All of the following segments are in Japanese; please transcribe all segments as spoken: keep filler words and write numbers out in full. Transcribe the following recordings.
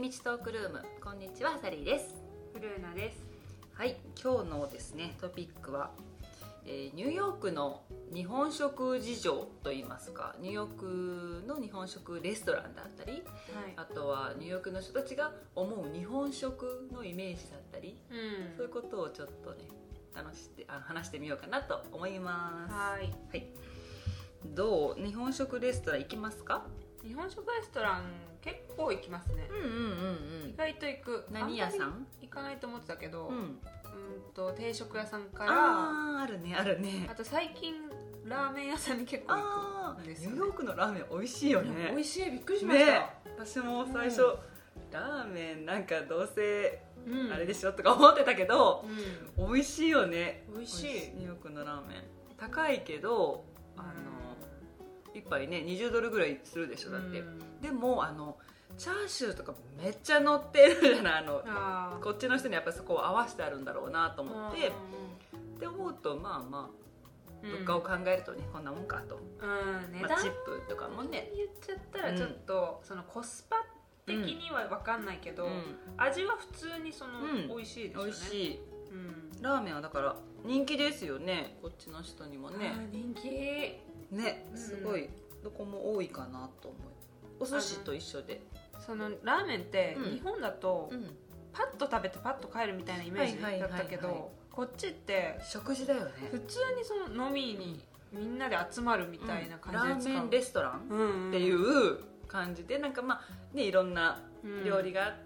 道トークルーム。こんにちは、サリーです。 フルーナです。 はい、今日のですねトピックは、えー、ニューヨークの日本食事情といいますか、ニューヨークの日本食レストランだったり、 はい、 あとはニューヨークの人たちが思う日本食のイメージだったり、 うん、 そういうことをちょっとね話してあ話してみようかなと思います。 はい、 はい、どう日本食レストラン行きますか？ 日本食レストラン結構行きますね。 うんうんうんうん。 意外と行く。 何屋さん？ 行かないと思ってたけど、 うん、 うんと定食屋さんから、 あーあるねあるね。 あと最近ラーメン屋さんに結構行くんですよね。 ニューヨークのラーメン美味しいよね。 美味しい、びっくりしました。 ね、私も最初、うん、ラーメンなんかどうせあれでしょとか思ってたけど、うん、美味しいよね。 美味しい。 ニューヨークのラーメン高いけど、あの一杯ねにじゅうドルぐらいするでしょだって、うん、でもあのチャーシューとかめっちゃ乗ってるじゃない。あのあこっちの人にやっぱりそこを合わせてあるんだろうなと思ってって思うと、まあまあ物価を考えるとね、うん、こんなもんかと、 うん値段、 まあ、チップとかもね言っちゃったらちょっと、うん、そのコスパ的には分かんないけど、うん、味は普通にその、うん、美味しいですよね。美味しい、うん、ラーメンはだから人気ですよね、こっちの人にもね。 人気ね、すごい、うん、どこも多いかなと思う。お寿司と一緒で、 そのラーメンって日本だと、うん、パッと食べてパッと帰るみたいなイメージだったけど、こっちって食事だよね。 普通にその飲みにみんなで集まるみたいな感じで使う、 うん、ラーメンレストランっていう感じで、なんかまあねいろんな料理があって、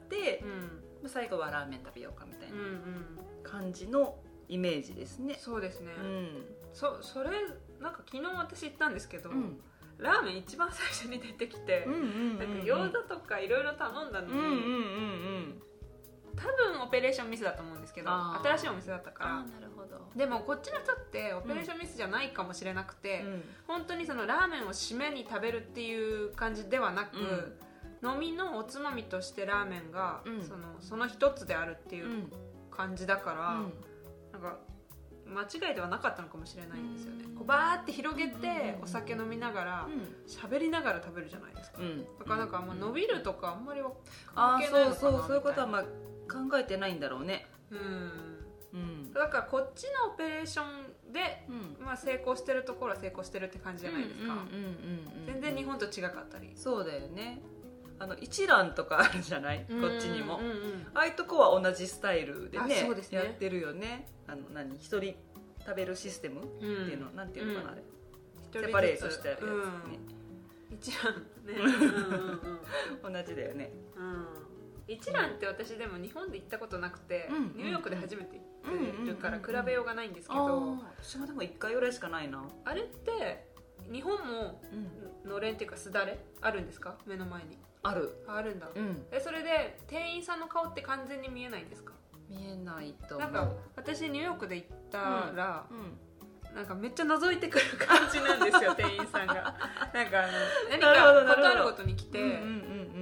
うん、最後はラーメン食べようかみたいな感じのイメージですね。 そうですね、 うん、 そ, それなんか昨日私行ったんですけど、うん、ラーメン一番最初に出てきて、うんうんうんうん、なんか餃子とかいろいろ頼んだのに、うんうんうんうん、多分オペレーションミスだと思うんですけど、新しいお店だったから。 なるほど。 でもこっちの人ってオペレーションミスじゃないかもしれなくて、うん、本当にそのラーメンを締めに食べるっていう感じではなく、うん、飲みのおつまみとしてラーメンが、うん、そのその一つであるっていう感じだから、うん、なんか間違いではなかったのかもしれないんですよね。こうバーって広げてお酒飲みながら喋、うん、りながら食べるじゃないですか、うん、だからなんかあんま伸びるとかあんまり関係ないのかなみたいな。 そうそう、そういうことはまあ考えてないんだろうね。 うんうん、だからこっちのオペレーションで、うんまあ、成功してるところは成功してるって感じじゃないですか。全然日本と違かったり。 そうだよね。あの一蘭とかあるじゃない、こっちにも、うんうんうん、ああいうとこは同じスタイルで ね, でねやってるよね。あの何一人食べるシステムっていうの、うん、なんていうのかな、あれ、うん、セパレートしたやつね、うん、 一蘭ねうん、同じだよね、 うん、一蘭って私でも日本で行ったことなくて、うん、ニューヨークで初めて行ってるから比べようがないんですけど、 うんうんうん、私もでもいっかいぐらいしかないな。 あれって日本ものれんっていうかすだれあるんですか？目の前にある。 あるんだ、 うん、 えそれで店員さんの顔って完全に見えないんですか？ 見えないと思う。 なんか私ニューヨークで行ったら、うんうん、なんかめっちゃ覗いてくる感じなんですよ店員さんが。なんかあの何かことあるごとに来て、うんうんうんうん、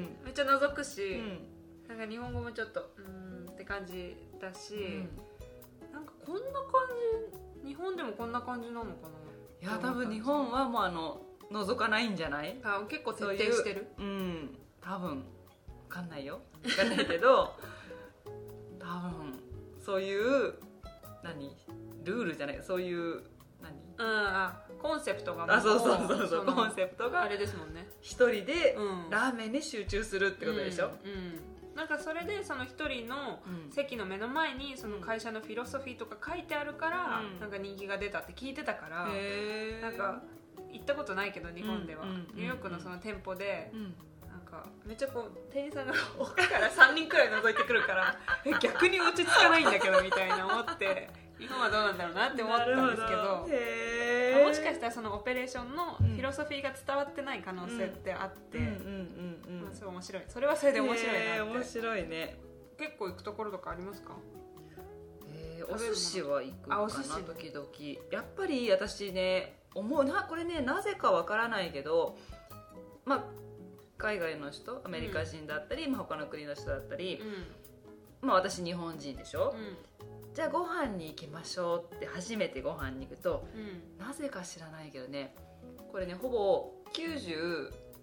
めっちゃ覗くし、うん、なんか日本語もちょっとうーんって感じだし、うん、なんかこんな感じ、日本でもこんな感じなのかな。 いや多分日本はもうあの覗かないんじゃない？ あ結構徹底してる。 う、うん、多分分かんないよ分かんないけど多分そういう何ルールじゃない、そういう何、 うん、あコンセプトがもう、 あそうそうそうそう、コンセプトがあれですもんね。 一人でラーメンに集中するってことでしょ、 うんうん、なんかそれでその一人の席の目の前にその会社のフィロソフィーとか書いてあるから、うん、なんか人気が出たって聞いてたから、へなんか行ったことないけど日本では、うんうんうんうん、ニューヨークのその店舗で、うんなんかめっちゃこう店員さんが奥からさんにんくらい覗いてくるからえ逆に落ち着かないんだけどみたいな思って日本はどうなんだろうなって思ったんですけど、へもしかしたらそのオペレーションのフィロソフィーが伝わってない可能性ってあって、すごい面白い。それはそれで面白いなって。 面白いね。 結構行くところとかありますか？ えー、お寿司は行くかな時々。やっぱり私ね思うな、これねなぜかわからないけど、まあ海外の人、アメリカ人だったり、うんまあ、他の国の人だったり、うん、まあ私日本人でしょ、うん、じゃあご飯に行きましょうって初めてご飯に行くと、うん、なぜか知らないけどねこれねほぼきゅうじゅう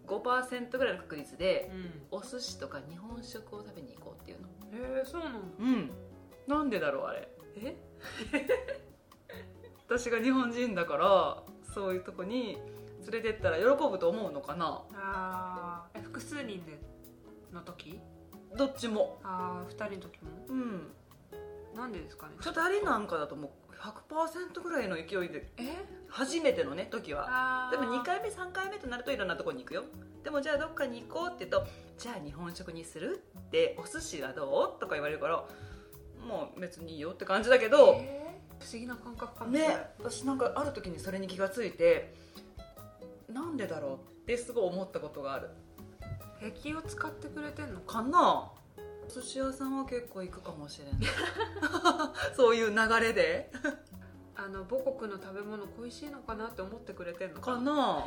ごパーセント ぐらいの確率で、 うん、 お寿司とか日本食を食べに行こうっていうの。 へえ、そうなの。 うんなんでだろうあれ。 え私が日本人だからそういうとこに連れてったら喜ぶと思うのかな。 あー、複数人での時？ どっちも。 あー、ふたりの時も。 うんなんでですかね。 ふたりなんかだともう ひゃくパーセント ぐらいの勢いで、 え初めてのね時は。 あでもにかいめさんかいめとなるといろんなとこに行くよ。でもじゃあどっかに行こうって言うと、じゃあ日本食にするってお寿司はどうとか言われるから、もう別にいいよって感じだけど、 えー、不思議な感覚かもしれない。 ね、私なんかある時にそれに気がついて、なんでだろうってすごい思ったことがある。 気を使ってくれてんのかかな。お寿司屋さんは結構行くかもしれないそういう流れであの母国の食べ物恋しいのかなって思ってくれてんのかな。 かな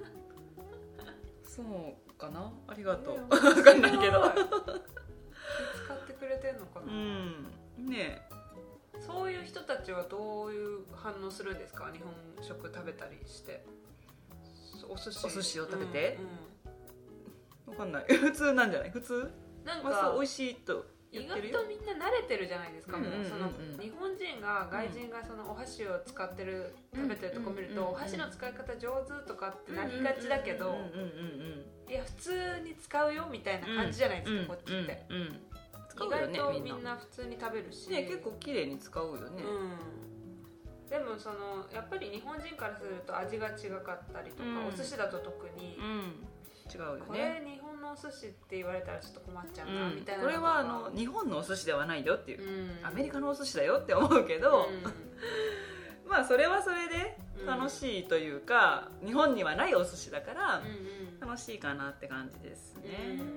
そうかな。ありがとう。分かんないけど気使ってくれてんのかな。 うんねえ。 そういう人たちはどういう反応するんですか？日本食食べたりしてお寿司お寿司を食べて、 うんうん、 分かんない普通なんじゃない？普通なんか、 まあ、そう美味しいと言ってるよ。 意外とみんな慣れてるじゃないですか。もうそのうんうんうん、 日本人が外人がそのお箸を使ってる、うん、食べてるとこ見ると、うんうんうん、お箸の使い方上手とかってなりがちだけど、いや普通に使うよみたいな感じじゃないですか、うん、こっちって、 うんうんうん、使うよね、 意外とみんな普通に食べるし、 ね、結構綺麗に使うよね、 うん、でもそのやっぱり日本人からすると味が違かったりとか、うん、お寿司だと特に、 うん違うよね。 これ日本のお寿司って言われたらちょっと困っちゃうな、うん、みたいな。 これはあの日本のお寿司ではないよっていう、うん、アメリカのお寿司だよって思うけど、うん、まあそれはそれで楽しいというか、うん、日本にはないお寿司だから楽しいかなって感じですね、うんうん、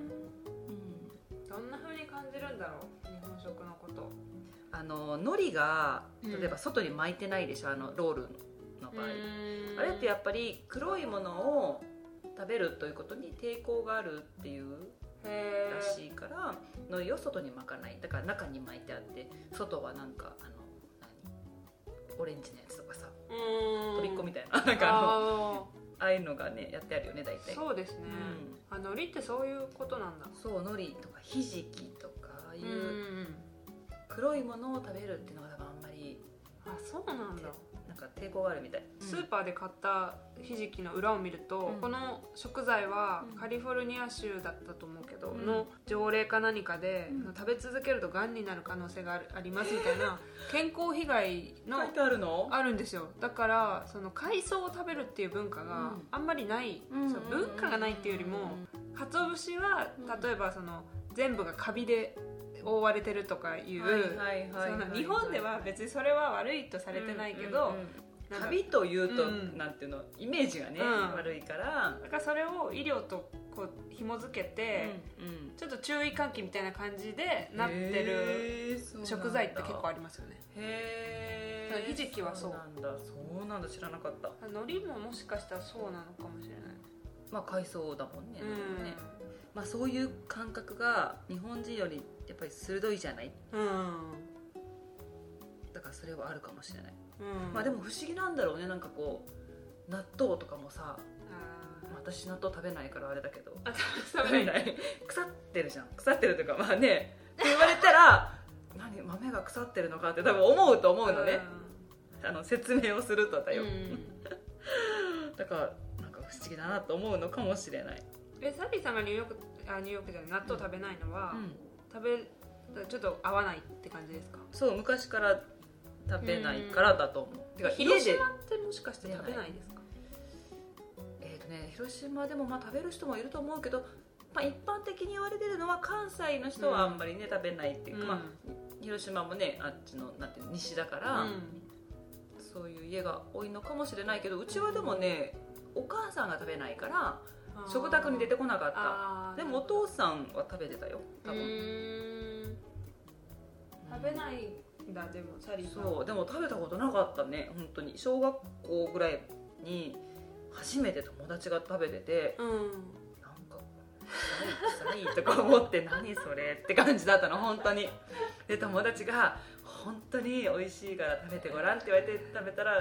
どんな風に感じるんだろう日本食のこと。 あの海苔が例えば外に巻いてないでしょ、あのロールの場合、うん、あれってやっぱり黒いものを食べるということに抵抗があるっていうらしいから海苔を外に巻かない。だから中に巻いてあって外はなんかあの何オレンジのやつとかさ、とびっこみたいななんかあのああいうのがねやってあるよね大体。 そうですね、うん、あ海苔ってそういうことなんだ。 そう海苔とかひじきとかああいう黒いものを食べるっていうのが多分あんまりあそうなんだなんか抵抗があるみたい。 スーパーで買ったひじきの裏を見ると、うん、この食材はカリフォルニア州だったと思うけど、うん、の条例か何かで、うん、食べ続けるとがんになる可能性があるありますみたいな健康被害の書いてあるのあるんですよ。だからその海藻を食べるっていう文化があんまりない、うん、その文化がないっていうよりも、鰹節は例えばその全部がカビで覆われてるとかいう日本では別にそれは悪いとされてないけど、 カビというと、うん、なんていうのイメージがね、うん、悪いからだからそれを医療とこう紐付けて、うんうん、ちょっと注意喚起みたいな感じでなってる食材って結構ありますよね。 へえ。 ひじきはそう。 そうなんだ。そうなんだ知らなかった。 海苔ももしかしたらそうなのかもしれない。 まあ海藻だもんね。 うんねまあ、そういう感覚が日本人よりやっぱり鋭いじゃない、 うん、 だからそれはあるかもしれない、 うん、 まあでも不思議なんだろうね。なんかこう納豆とかもさ、あ、まあ、私納豆食べないからあれだけど食べない腐ってるじゃん。腐ってるというかまあねって言われたら何豆が腐ってるのかって多分思うと思うのね、うん、あの説明をするとだよ、うん、だからなんか不思議だなと思うのかもしれない。 えサリーさんがニューヨークあニューヨークじゃない納豆食べないのは、うん、食べちょっと合わないって感じですか？ そう昔から食べないからだと思う。てか広島ってもしかして食べないですか？ えーとね広島でもまあ食べる人もいると思うけど、まあ、一般的に言われてるのは関西の人はあんまりね、うん、食べないっていうか、うんまあ、広島もねあっちのなんていうの西だから、うん、そういう家が多いのかもしれないけどうちはでもねお母さんが食べないから食卓に出てこなかった。でもお父さんは食べてたよ多分。うーん食べないんだ。でもサリーさんそうでも食べたことなかったね本当に。小学校ぐらいに初めて友達が食べてて、 うん、 なんか臭い臭いとか思って何それって感じだったの本当に。で友達が本当に美味しいから食べてごらんって言われて食べたら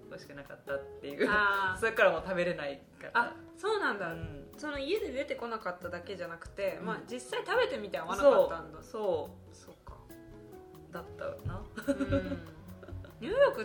美味しくなかったっていうそれからもう食べれないから。 あ、そうなんだ、うん、その家で出てこなかっただけじゃなくて、うん、まあ、実際食べてみて合わなかったんだ。 そうそうかだったな、 うんニューヨークって、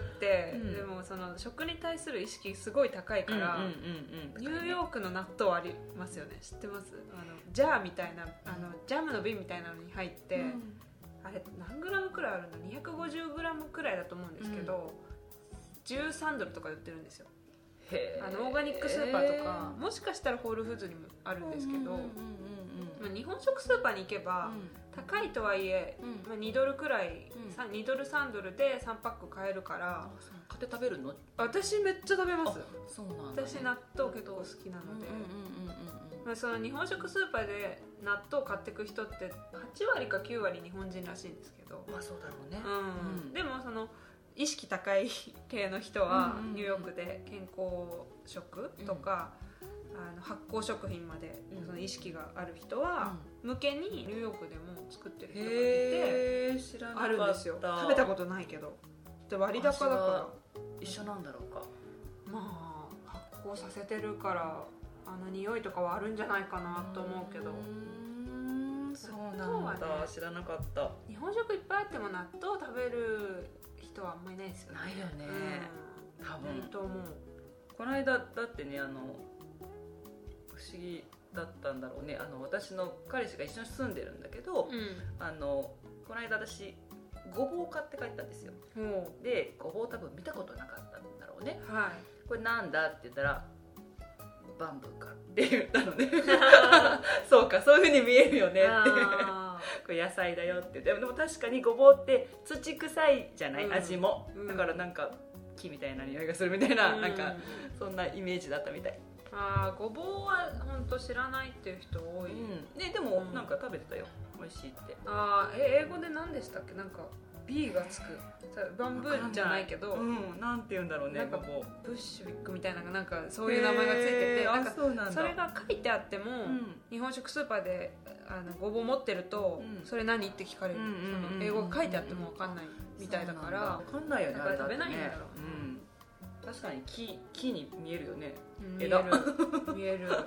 うん、でもその食に対する意識すごい高いから、ニューヨークの納豆ありますよね。知ってます？あのジャーみたいなあのジャムの瓶みたいなのに入って、うん、あれ何グラムくらいあるの？にひゃくごじゅうグラムくらいだと思うんですけど、うん、じゅうさんドルとかで売ってるんですよ。へー。あのオーガニックスーパーとかもしかしたらホールフーズにもあるんですけど、日本食スーパーに行けば、うん高いとはいえ、うんまあ、にドルくらい、うん、にドルさんドルでさんパック買えるから。 買って食べるの？ 私めっちゃ食べます。 そうなんだ、ね、 私納豆結構好きなので、その日本食スーパーで納豆買ってく人ってはちわりかきゅうわり日本人らしいんですけど、 まあそうだろうね、 うんうん、でもその意識高い系の人はニューヨークで健康食とか、うんあの発酵食品までその意識がある人は向けにニューヨークでも作ってる人がいて、 へー、知らなかった。 あるんですよ。食べたことないけどで割高だから一緒なんだろうか。 まあ発酵させてるからあの匂いとかはあるんじゃないかなと思うけど。うーんそうなんだ、ね、知らなかった。 日本食いっぱいあっても納豆食べる人はあんまりいないですよね。 ないよね、うん、多分ないと思う。この間だってねあの不思議だったんだろうね。あの私の彼氏が一緒に住んでるんだけど、うん、あのこの間私ごぼう買って帰ったんですよ、うん、でごぼう多分見たことなかったんだろうね、はい、これなんだって言ったらバンブーかって言ったのねそうかそういう風に見えるよねってこれ野菜だよって言って。でも確かにごぼうって土臭いじゃない、うん、味も、うん、だからなんか木みたいな匂いがするみたいな、うん、なんかそんなイメージだったみたい。 あごぼうは本当知らないっていう人多い、 うんね、でもなんか食べてたよ、うん、美味しいって。 あえ英語で何でしたっけ？なんか B がつくバンブーじゃないけど、 うん、なんて言うんだろうね。 なんかブッシュウィックみたいななんかそういう名前がついてて、なんかそれが書いてあっても、うん、日本食スーパーであのごぼう持ってると、うん、それ何って聞かれる、うん、その英語が書いてあっても分かんないみたいだから分かんないよね。 だから食べないんだろうね。 確かに 木, 木に見えるよね、 うん、見える見える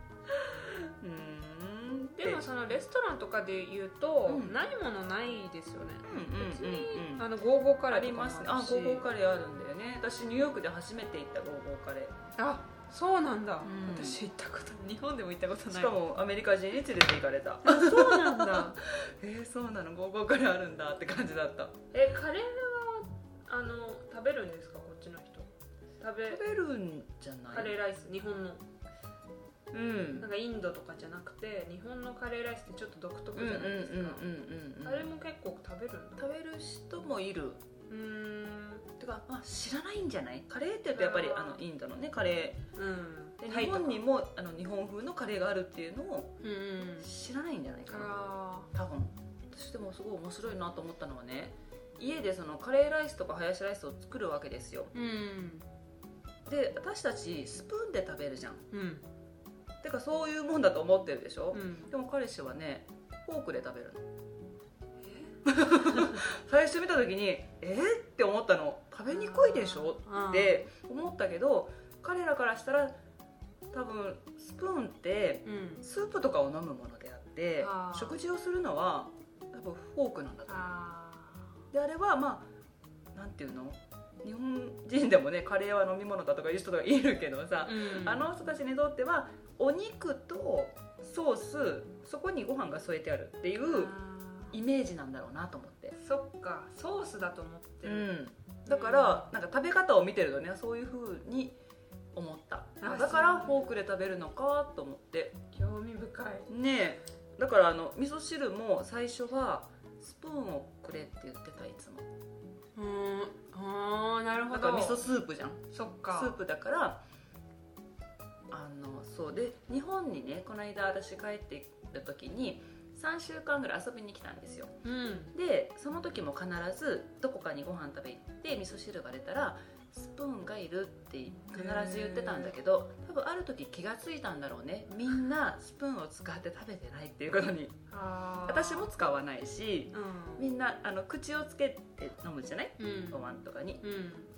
うんでもそのレストランとかで言うと、うん、ないものないですよね、うんうん、別に、うんうん、あのゴーゴーカレーとかもあるし。 ありますね。あゴーゴーカレーあるんだよね。私ニューヨークで初めて行ったゴーゴーカレー。 あそうなんだ、うん、私行ったこと日本でも行ったことない。 しかもアメリカ人に連れて行かれた。 あそうなんだえー、そうなのゴーゴーカレーあるんだって感じだった。 えカレーはあの食べるんですか？こっちの人食 べ, 食べるんじゃない？ カレーライス日本の、 うん、 なんかインドとかじゃなくて日本のカレーライスってちょっと独特じゃないですか。あれも結構食べるんだ。 食べる人もいる。うーんてか、まあ、知らないんじゃない？カレーって言うとやっぱりあのインドのねカレー、うん、で日本にもあの日本風のカレーがあるっていうのを知らないんじゃないかな、多分。私でもすごい面白いなと思ったのはね、家でそのカレーライスとかハヤシライスを作るわけですよ、うん、で私たちスプーンで食べるじゃん、うん、てかそういうもんだと思ってるでしょ、うん、でも彼氏はねフォークで食べるの。最初見た時にえー、って思ったの。食べにくいでしょって思ったけど、彼らからしたら多分スプーンってスープとかを飲むものであって、うん、食事をするのは多分フォークなんだと思う。であれはまあなんていうの、日本人でもねカレーは飲み物だとかいう人がいるけどさ、うん、あの人たちにとってはお肉とソース、そこにご飯が添えてあるっていうイメージなんだろうなと思って。 そっか、ソースだと思ってる、うん、 だからなんか食べ方を見てるとねそういう風に思った。だからフォークで食べるのかと思って。 興味深いねえ。だからあの味噌汁も最初はスプーンをくれって言ってた。いつも。 うーん、あーなるほど。 だから味噌スープじゃん。 そっか。 スープだからあのそうで、日本にねこの間私帰ってきた時にさんしゅうかんぐらい遊びに来たんですよ、うん、でその時も必ずどこかにご飯食べ行って味噌汁が出たらスプーンがいるって必ず言ってたんだけど、多分ある時気がついたんだろうね。みんなスプーンを使って食べてないっていうことに。あ私も使わないし、うん、みんなあの口をつけて飲むじゃない、うん、ご飯とかに、うん、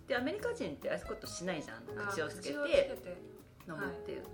でアメリカ人ってああいうことしないじゃん、口をつけて飲むっていう、はい、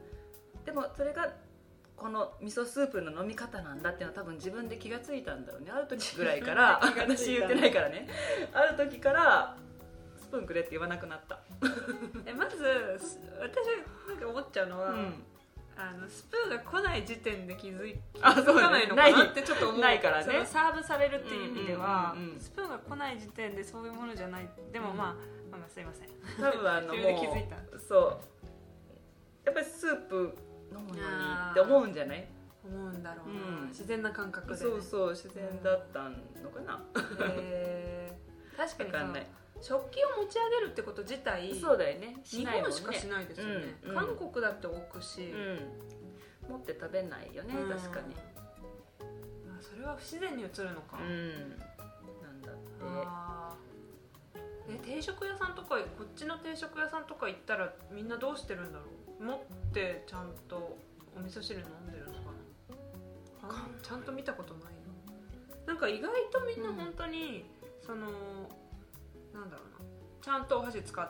でもそれがこの味噌スープの飲み方なんだっていうのは多分自分で気がついたんだろうね、ある時ぐらいから私言ってないからね、ある時からスプーンくれって言わなくなったえまず私なんか思っちゃうのは、うん、あのスプーンが来ない時点で気づい気づかないのかなってちょっと思う。 ないからね、そのサーブされるっていう意味では、うんうんうんうん、スプーンが来ない時点でそういうものじゃない。でもまあ、うん、まあすいません、 多分あのもう自分で気づいた。 そうやっぱりスープ飲むのにって思うんじゃない？ 思うんだろうな、うん、自然な感覚で、ね、 そうそう自然だったのかな、 へ確かに分かんない。 食器を持ち上げるってこと自体そうだよね、 日本しかしないですよね、うんうん、韓国だって置くし、 うん、持って食べないよね、うん、確かに、 まあ、それは不自然に映るのか、 うん、なんだって。 あえ定食屋さんとかこっちの定食屋さんとか行ったらみんなどうしてるんだろう。持ってちゃんとお味噌汁飲んでるのかな、ちゃんと見たことないな。なんか意外とみんな本当に、うん、そのなんだろうな、ちゃんとお箸使って、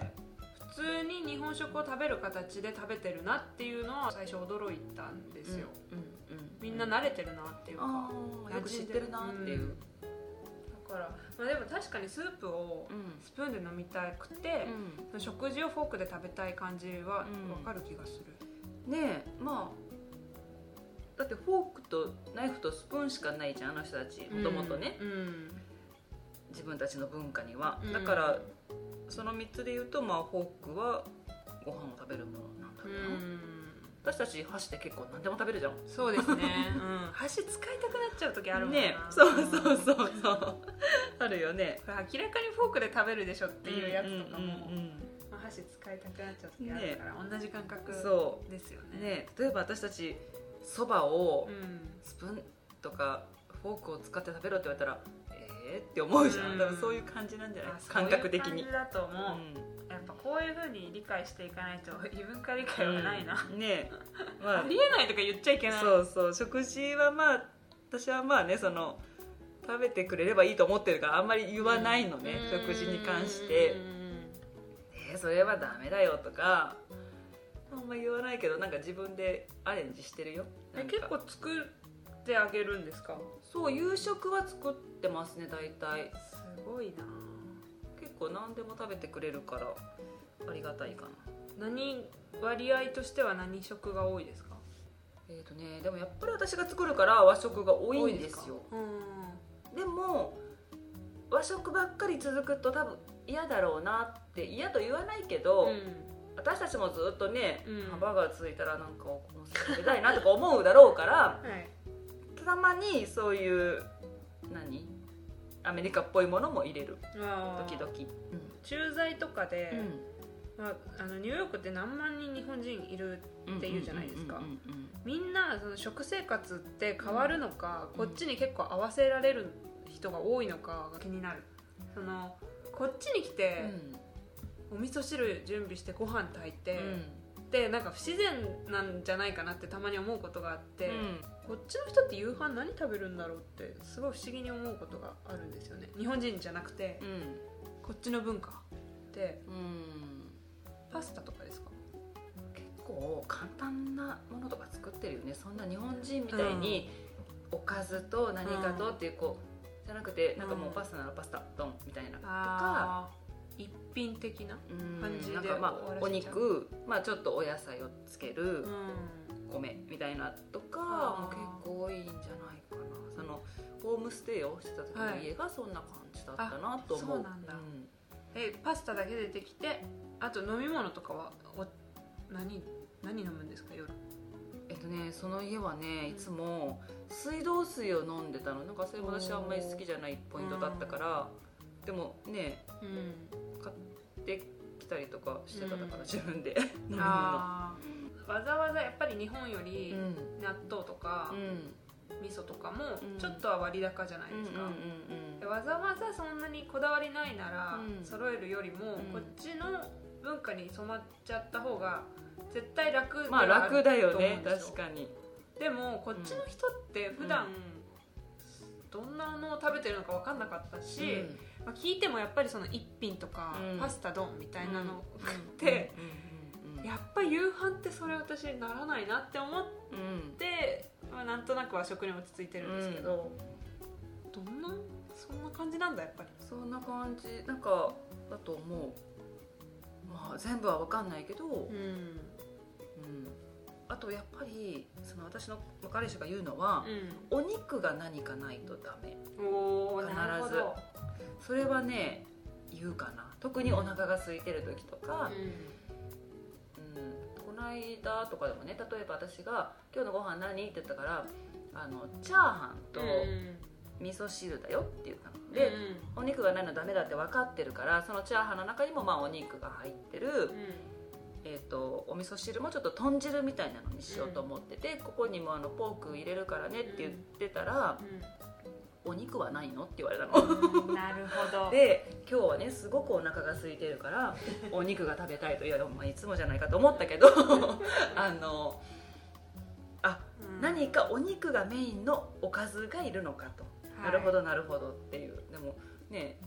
うん、普通に日本食を食べる形で食べてるなっていうのは最初驚いたんですよ、うんうんうん、みんな慣れてるなっていうか、 あよく知ってるなっていう、うん、だから、まあ、でも確かにスープをスプーンで飲みたくて、うん、食事をフォークで食べたい感じは分かる気がする、 うん、ねえ、まあだってフォークとナイフとスプーンしかないじゃん、あの人たちもともとね、うんうん、自分たちの文化には、だからそのみっつで言うと、まあ、フォークはご飯を食べるものなんだろうな、うん、私たち箸で結構何でも食べるじゃん。 そうですね、うん、箸使いたくなっちゃう時あるもんな、 ね、そうそうそうそうあるよね。 これ明らかにフォークで食べるでしょっていうやつとかも、うんうんうんうんまあ、箸使いたくなっちゃう時あるから、ね、同じ感覚ですよ ね, ね。例えば私たちそばをスプーンとかフォークを使って食べろって言われたらえーって思うじゃん、うん、多分そういう感じなんじゃない、感覚的に。そういう感じだと思う、うん、やっぱこういう風に理解していかないと異文化理解はないな、 うん、ねまあ、ありえないとか言っちゃいけない。 そうそう、食事はまあ私はまあね、その食べてくれればいいと思ってるからあんまり言わないのね、うん、食事に関して、うん、えー、それはダメだよとかあんまり言わないけど、なんか自分でアレンジしてるよ。 え結構作ってあげるんですか？ そう、夕食は作ってますね、大体。 すごいな。 結構何でも食べてくれるからありがたいかな。何割合としては何食が多いですか？ えーとね、でもやっぱり私が作るから和食が多いんですよ。うん、でも和食ばっかり続くと多分嫌だろうなって、嫌と言わないけど、うん、私たちもずっとね、うん、ハンバーガーついたらなんかお店食べたいなとか思うだろうから、はい、たまにそういう何アメリカっぽいものも入れる、時々、うん、 駐在とかで、うんまあ、あのニューヨークって何万人日本人いるっていうじゃないですか。みんなその食生活って変わるのか、うん、こっちに結構合わせられる人が多いのかが気になる。そのこっちに来て、うん、お味噌汁準備してご飯炊いて、うん、でなんか不自然なんじゃないかなってたまに思うことがあって、うん、こっちの人って夕飯何食べるんだろうってすごい不思議に思うことがあるんですよね。日本人じゃなくて、うん、こっちの文化って、うん、パスタとかですか？ 結構簡単なものとか作ってるよね。そんな日本人みたいに、うん、おかずと何かとっていうこうじゃなくて、なんかもうパスタならパスタドンみたいなとか、 一品的な感じで、 なんかまあお肉、まあ、ちょっとお野菜をつける、うん米みたいなとかも結構多いんじゃないかな。そのホームステイをしてた時の家がそんな感じだったなと思う。 そうなんだ、うん、えパスタだけ出てきて、あと飲み物とかはお 何, 何飲むんですか夜？ えっとねその家はねいつも水道水を飲んでたの。なんかそれも私はあんまり好きじゃないポイントだったから、うん、でもね、うん、買ってきたりとかしてたから、うん、自分で飲み物わざわざやっぱり日本より納豆とか、うん、味噌とかもちょっとは割高じゃないですか、うんうんうんうん、わざわざそんなにこだわりないなら揃えるよりも、うん、こっちの文化に染まっちゃった方が絶対楽ではあると思うんですよ。まあ楽だよね、 確かに。 でもこっちの人って普段どんなのを食べてるのか分かんなかったし、うん、 まあ、聞いてもやっぱりその一品とか、うん、パスタ丼みたいなのって、うんうん、やっぱり夕飯ってそれ私にならないなって思って、うんまあ、なんとなく和食に落ち着いてるんですけど、うん、どんなそんな感じなんだやっぱり。 そんな感じなんかだと思う。まあ全部は分かんないけど、うんうん、あとやっぱりその私の彼氏が言うのは、うん、お肉が何かないとダメ。 おー、なるほど。 それはね言うかな。特にお腹が空いてる時とか、うんうん、この間とかでもね、例えば私が今日のご飯何って言ったからあのチャーハンと味噌汁だよって言ったので、うん、お肉がないのダメだって分かってるから、そのチャーハンの中にもまあお肉が入ってる、うんえー、とお味噌汁もちょっと豚汁みたいなのにしようと思ってて、うん、ここにもあのポーク入れるからねって言ってたら、うん、お肉はないのって言われたの、 うん、なるほど。 で今日はねすごくお腹が空いてるからお肉が食べたいと、いや、まあ、いつもじゃないかと思ったけどあのあ、うん、何かお肉がメインのおかずがいるのかと、はい、なるほどなるほどっていう。でもね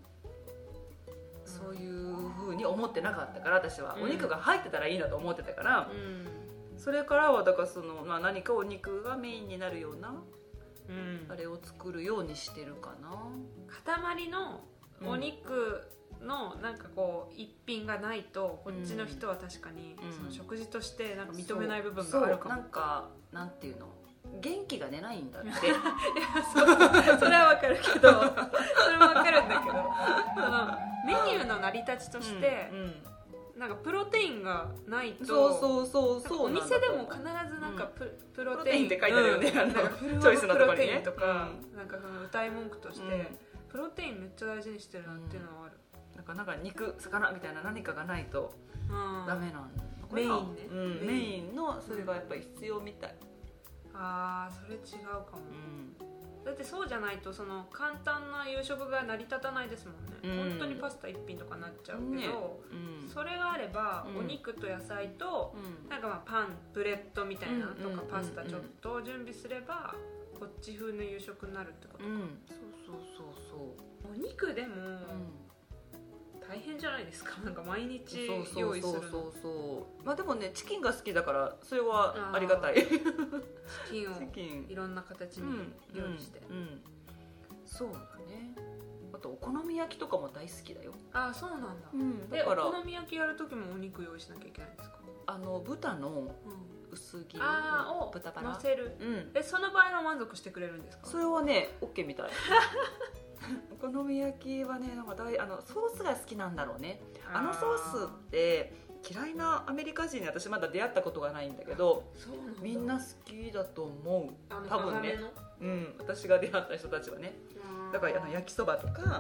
そういう風に思ってなかったから、私はお肉が入ってたらいいなと思ってたから、うん、それからはだからその、まあ、何かお肉がメインになるような、うん、あれを作るようにしてるかな。 塊のお肉のなんかこう一品がないと、こっちの人は確かにその食事としてなんか認めない部分があるかも。 そう、なんかなんていうの、元気が出ないんだっていやそ, それはわかるけどそれもわかるんだけど、そのメニューの成り立ちとして、うんうん、なんかプロテインがないと、 そうそうそうそう、 お店でも必ずなんか プ,、うん、プロテインって書いてあるよね、うん、なんかフルオフプロテインとか、うん、なんかその歌い文句として、うん、プロテインめっちゃ大事にしてるなっていうのはある、 うん、なんかなんか肉魚みたいな何かがないとダメなんだ、 うん、メインね、 うん、メインのそれがやっぱり必要みたい。 あー、それ違うかも、うん、だってそうじゃないとその簡単な夕食が成り立たないですもんね、うん、本当にパスタ一品とかなっちゃうけど、ねうん、それがあれば、うん、お肉と野菜と、うん、なんかまあパンブレッドみたいなとか、パスタちょっと準備すればこっち風の夕食になるってことか、うん、 そうそうそうそう。 お肉でも、うん大変じゃないですか、なんか毎日用意するの。そうそうそうそう。まあでもねチキンが好きだからそれはありがたい。チキンをいろんな形に料理して、うんうんうん、そうだね。あとお好み焼きとかも大好きだよ。ああそうなんだ、うん、だからお好み焼きやる時もお肉用意しなきゃいけないんですか？あの豚の薄切りの豚バラ乗せる、うん、えその場合は満足してくれるんですか？それはね OK みたい。お好み焼きはねなんか大あのソースが好きなんだろうね。あのソースって嫌いなアメリカ人に私まだ出会ったことがないんだけど、みんな好きだと思う多分ね、うん、私が出会った人たちはね。だからあの焼きそばとか、はい、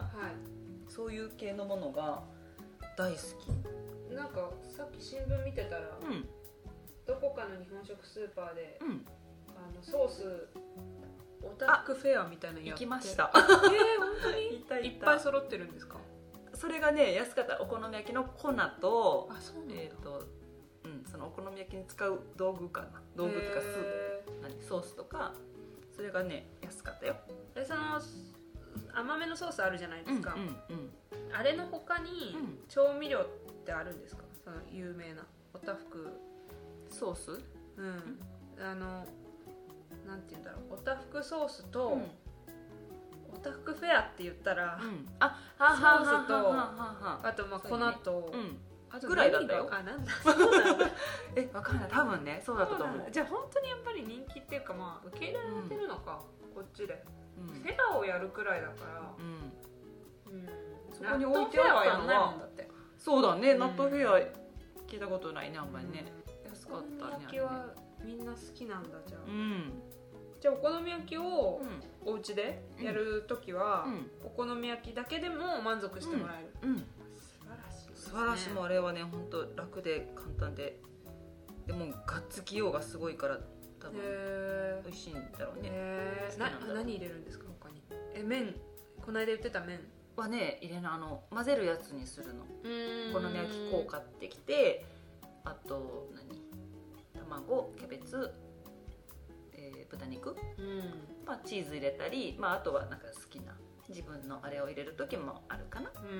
そういう系のものが大好き。なんかさっき新聞見てたら、うん、どこかの日本食スーパーで、うん、あのソースオタフクフェアみたいなのやって行きました。えー、本当にいったいったいっぱい揃ってるんですか？それがね安かった。お好み焼きの粉と、あ、そうなんだ。えーとうん、そのお好み焼きに使う道具かな、道具とかスープ、何ソースとか、それがね安かったよ。えその甘めのソースあるじゃないですか、うんうんうん、あれの他に調味料ってあるんですか？その有名なオタフクソース、うん、あのなんて言うんだろう、オタフクソースと、うん、オタフクフェアって言ったら、うん、あソースとあとまあ粉と、うん、あとぐらいだったよ。あなんだそうなんだえわかんない、多分ねそうだったと思う。じゃあ本当にやっぱり人気っていうか、まあ受け入れられてるのか、うん、こっちで、うん、フェアをやるくらいだから、うんうん、そこに置いてあったのはそうだね、ナットフェア聞いたことないね、あんまりね、うん、安かったね。お好み焼きはみんな好きなんだ。じゃあ、うん、じゃあお好み焼きをお家でやるときは、うん、お好み焼きだけでも満足してもらえる、うんうん、素晴らしいですね。素晴らしい。もうあれはね本当楽で簡単で、でもガッツきようがすごいから多分美味しいんだろうね。な何入れるんですか他に？え麺、この間言ってた麺はね入れなあの混ぜるやつにするの。お好み焼き粉を買ってきて、あと何卵、キャベツ、えー、豚肉、うんまあ、チーズ入れたり、まあ、あとはなんか好きな自分のあれを入れる時もあるかな。 うん、うん、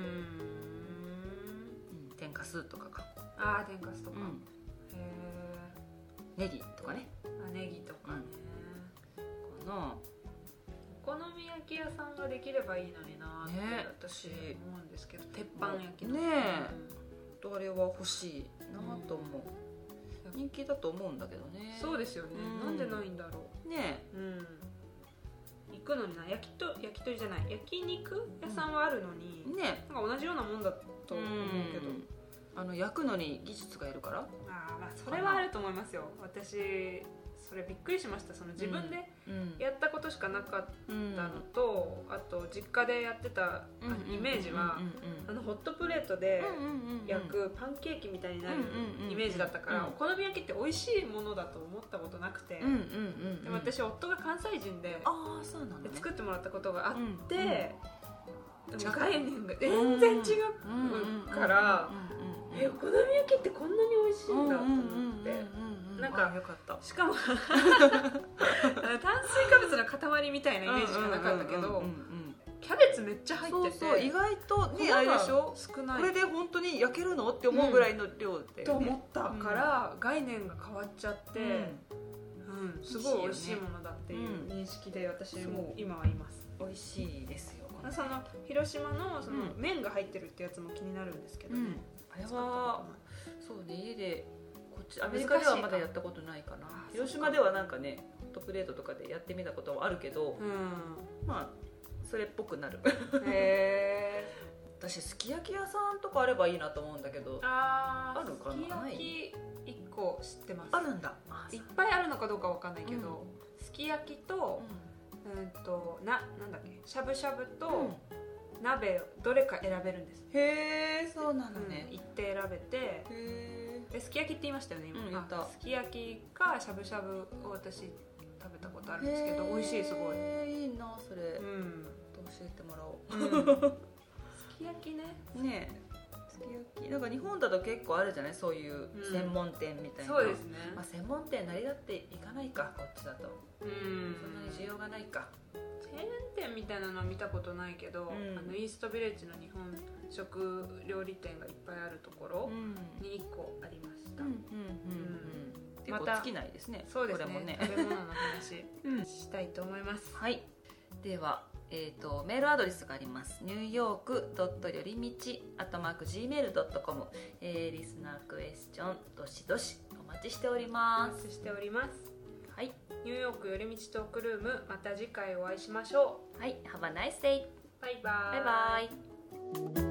天かすとかか。 ああ天かすとか、うん、へえネギとかね。 あネギとかね、 うん、かな。 お好み焼き屋さんができればいいのになって、ね、私思うんですけど、鉄板焼きのねえ、うん、あれは欲しいなと思う、うん、人気だと思うんだけどね。 そうですよね、うん、なんでないんだろうねえ、 うん、行くのにな、焼きと焼き鳥じゃない焼肉屋さんはあるのに、うん、ね、なんか同じようなもんだと思うけど、うん、 あの焼くのに技術がいるから。 あ、まあそれはあると思いますよ。私それびっくりしました。その自分でやったことしかなかったのと、うん、あと実家でやってたイメージはあのホットプレートで焼くパンケーキみたいになるイメージだったから、お好み焼きって美味しいものだと思ったことなくて、でも私夫が関西人で、 あ、そうなんだね、 作ってもらったことがあって、うんうん、でも概念が全然違うからえ、お好み焼きってこんなに美味しいんだと思って、なんかよかった。しかも炭水化物の塊みたいなイメージしかなかったけど、キャベツめっちゃ入ってて、 そうそう、意外とね、あれでしょ、 少ない、 これで本当に焼けるのって思うぐらいの量で、ね、 と思ったから、うん、概念が変わっちゃって、うんうん、すごい美味しいものだっていう認識で私も今はいます。 美味しいですよ。 その広島のその麺が入ってるってやつも気になるんですけど、ね、うん、 あれはそうね、家でこっちアメリカではまだやったことないかな。広島ではなんかね、ホットプレートとかでやってみたことはあるけど、うん、まあそれっぽくなる。へー、私すき焼き屋さんとかあればいいなと思うんだけど、あ, あるかな。 すき焼きいっこ知ってます。 あるんだ。 いっぱいあるのかどうかわかんないけど、うん、すき焼きと、うん、うんとななんだっけ、しゃぶしゃぶと、うん、鍋どれか選べるんです。 へえ、そうなのね、 うん、行って選べて、へー、すき焼きって言いましたよね今、うん、あ、すき焼きかしゃぶしゃぶを私食べたことあるんですけど、美味しい、すごい。 いいなそれ、うん、教えてもらおう、 うん、すき焼きね、 ねえ、すき焼きなんか日本だと結構あるじゃない、そういう専門店みたいな、 うん、そうですね、 まあ、専門店成り立っていかないか、こっちだと、うん、そんなに需要がないか。 チェーン店みたいなのは見たことないけど、うん、あのイーストビレッジの日本食料理店がいっぱいあるところにいっこありました。 結構尽きないですね。 そうですね、 これもね、 食べ物の話したいと思います。 はい、では、えー、とメールアドレスがあります。ニューヨークドットよりみちアットマーク ジーメールドットコム、えー、リスナークエスチョンどしどしお待ちしております。 お待ちしております。 はい、 ニューヨークよりみちトークルーム、また次回お会いしましょう。はい、Have a nice day。 バイバイ。 バイバイ。